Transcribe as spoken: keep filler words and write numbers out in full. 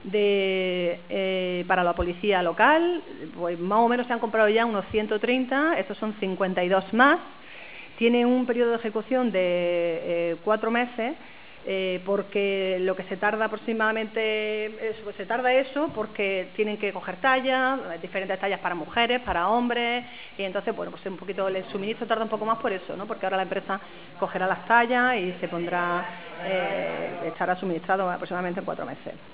De, eh, para la policía local, pues más o menos se han comprado ya unos ciento treinta, estos son cincuenta y dos más. Tiene un periodo de ejecución de eh, cuatro meses, eh, porque lo que se tarda aproximadamente, eso, pues se tarda eso porque tienen que coger tallas, diferentes tallas para mujeres, para hombres, y entonces, bueno, pues un poquito el suministro tarda un poco más por eso, ¿no? Porque ahora la empresa cogerá las tallas y se pondrá, eh, estará suministrado aproximadamente en cuatro meses.